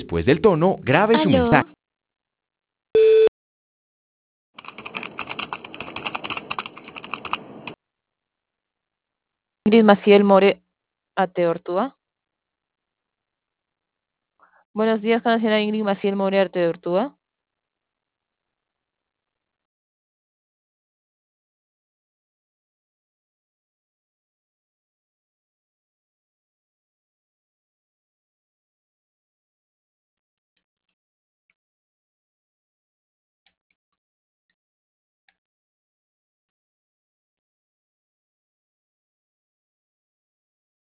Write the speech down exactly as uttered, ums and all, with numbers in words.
Después del tono, grabe su mensaje. ¿Aló? Ingrid Maciel More Ate Ortúa. Buenos días, con la señora Ingrid Maciel More Ate Ortúa.